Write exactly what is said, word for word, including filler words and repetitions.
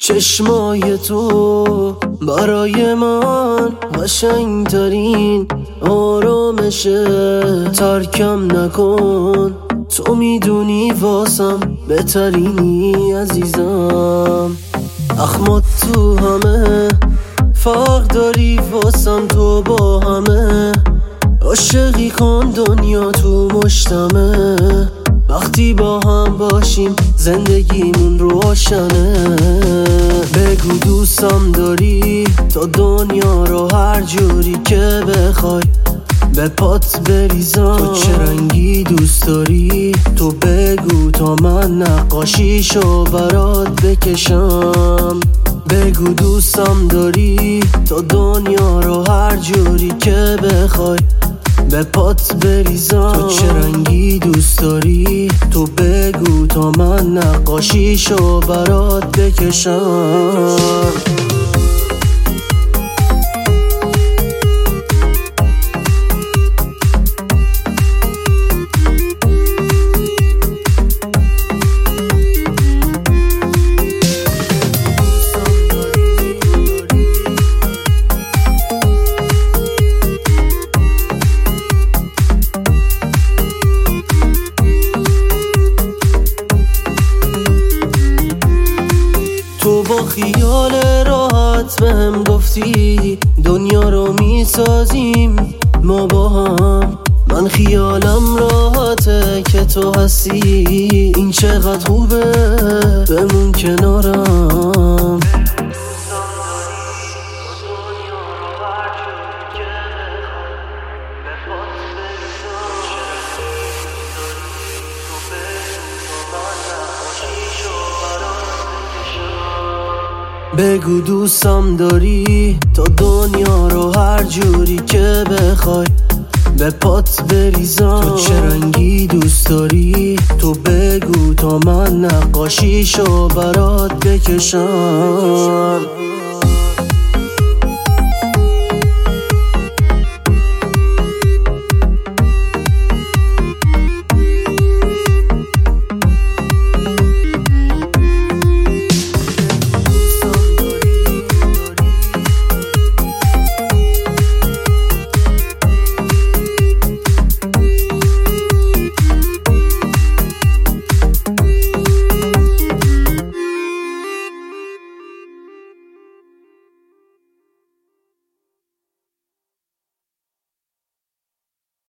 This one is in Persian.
چشمای تو برای من قشنگترین آرامشه، ترکم نکن تو میدونی واسم بهترینی عزیزم. اخمات تو همه فرق داری واسم، تو با همه عاشقی کن دنیا تو مشتمه. وقتی با هم باشیم زندگیمون روشنه. بگو دوستم داری تا دنیا رو هر جوری که بخوای به پات بریزم. تو چه رنگی دوست داری تو بگو تا من نقاشیشو برات بکشم. بگو دوستم داری تا دنیا رو هر جوری که بخوای به پات بریزم. تو چه رنگی دوست داری تو بگو تا من نقاشیشو برات بکشم. تو با خیال راحت بهم گفتی دنیا رو میسازیم ما با هم. من خیالم راحته که تو هستی، این چقدر خوبه بمون کنارم. بگو دوستم داری تا دنیا رو هر جوری که بخوای به پات بریزم. تو چه رنگی دوست داری تو بگو تا من نقاشیشو برات بکشم.